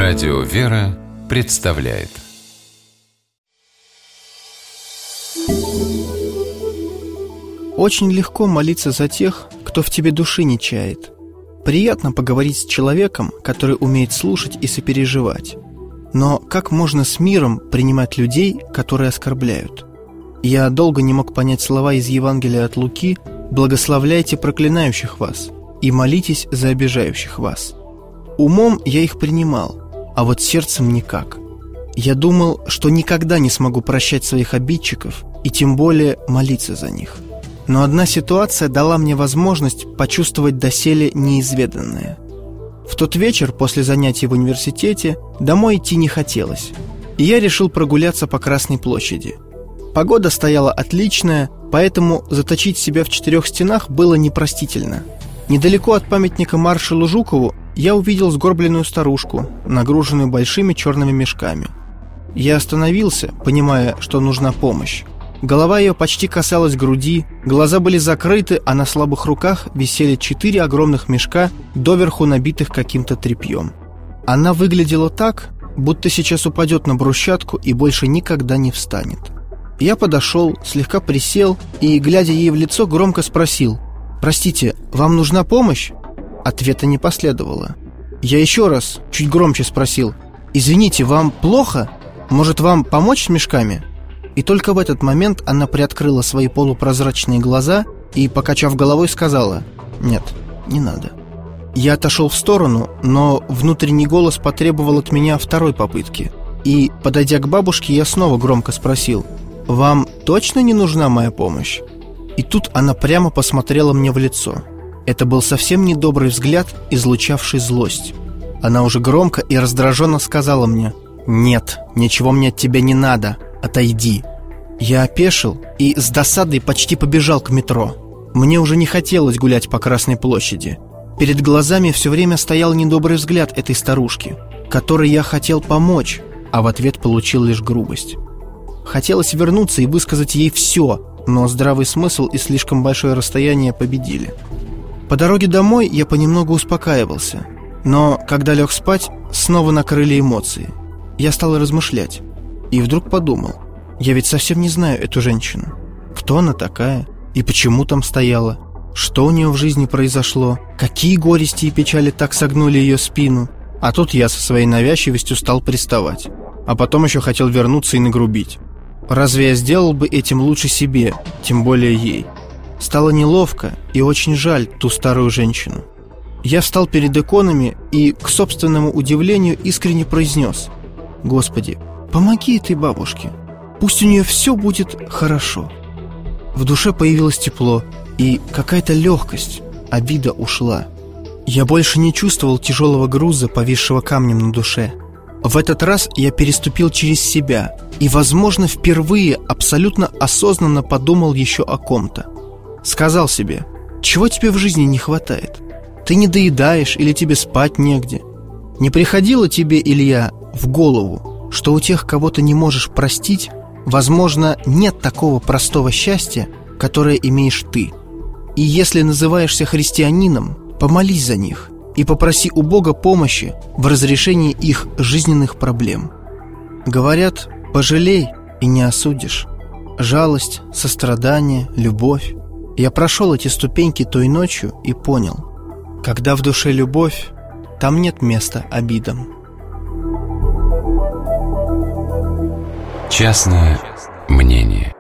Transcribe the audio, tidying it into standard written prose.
Радио «Вера» представляет. Очень легко молиться за тех, кто в тебе души не чает. Приятно поговорить с человеком, который умеет слушать и сопереживать. Но как можно с миром принимать людей, которые оскорбляют? Я долго не мог понять слова из Евангелия от Луки: «Благословляйте проклинающих вас и молитесь за обижающих вас». Умом я их принимал, а вот сердцем никак. Я думал, что никогда не смогу прощать своих обидчиков и тем более молиться за них. Но одна ситуация дала мне возможность почувствовать доселе неизведанное. В тот вечер после занятий в университете домой идти не хотелось, и я решил прогуляться по Красной площади. Погода стояла отличная, поэтому заточить себя в 4 стенах было непростительно. Недалеко от памятника маршалу Жукову я увидел сгорбленную старушку, нагруженную большими черными мешками. Я остановился, понимая, что нужна помощь. Голова ее почти касалась груди, глаза были закрыты, а на слабых руках висели 4 огромных мешка, доверху набитых каким-то тряпьем. Она выглядела так, будто сейчас упадет на брусчатку и больше никогда не встанет. Я подошел, слегка присел и, глядя ей в лицо, громко спросил: «Простите, вам нужна помощь?» Ответа не последовало. Я еще раз, чуть громче спросил: «Извините, вам плохо? Может, вам помочь с мешками?» И только в этот момент она приоткрыла свои полупрозрачные глаза и, покачав головой, сказала: «Нет, не надо». Я отошел в сторону, но внутренний голос потребовал от меня второй попытки. И, подойдя к бабушке, я снова громко спросил: «Вам точно не нужна моя помощь?» И тут она прямо посмотрела мне в лицо. Это был совсем недобрый взгляд, излучавший злость. Она уже громко и раздраженно сказала мне: «Нет, ничего мне от тебя не надо, отойди». Я опешил и с досадой почти побежал к метро. Мне уже не хотелось гулять по Красной площади. Перед глазами все время стоял недобрый взгляд этой старушки, которой я хотел помочь, а в ответ получил лишь грубость. Хотелось вернуться и высказать ей все, но здравый смысл и слишком большое расстояние победили. По дороге домой я понемногу успокаивался, но когда лег спать, снова накрыли эмоции. Я стал размышлять и вдруг подумал: я ведь совсем не знаю эту женщину. Кто она такая и почему там стояла? Что у нее в жизни произошло? Какие горести и печали так согнули ее спину? А тут я со своей навязчивостью стал приставать, а потом еще хотел вернуться и нагрубить. Разве я сделал бы этим лучше себе, тем более ей? Стало неловко и очень жаль ту старую женщину. Я встал перед иконами и, к собственному удивлению, искренне произнес: «Господи, помоги этой бабушке, пусть у нее все будет хорошо». В душе появилось тепло и какая-то легкость, обида ушла. Я больше не чувствовал тяжелого груза, повисшего камнем на душе. В этот раз я переступил через себя и, возможно, впервые абсолютно осознанно подумал еще о ком-то. Сказал себе: чего тебе в жизни не хватает? Ты не доедаешь или тебе спать негде? Не приходило тебе, Илья, в голову, что у тех, кого ты не можешь простить, возможно, нет такого простого счастья, которое имеешь ты? И если называешься христианином, помолись за них и попроси у Бога помощи в разрешении их жизненных проблем. Говорят: пожалей и не осудишь. Жалость, сострадание, любовь. Я прошел эти ступеньки той ночью и понял: когда в душе любовь, там нет места обидам. Частное мнение.